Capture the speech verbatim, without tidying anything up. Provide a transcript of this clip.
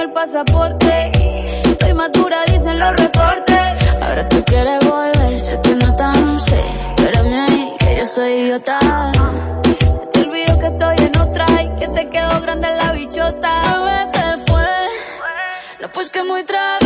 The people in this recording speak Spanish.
el pasaporte. Estoy madura, dicen los reportes. Ahora tú quieres volver, sé que no tan sé. Espérame ahí, que yo soy idiota. Se te olvidó que estoy en otra y que te quedó grande la bichota. Bebé, te fue, no pues que muy trago.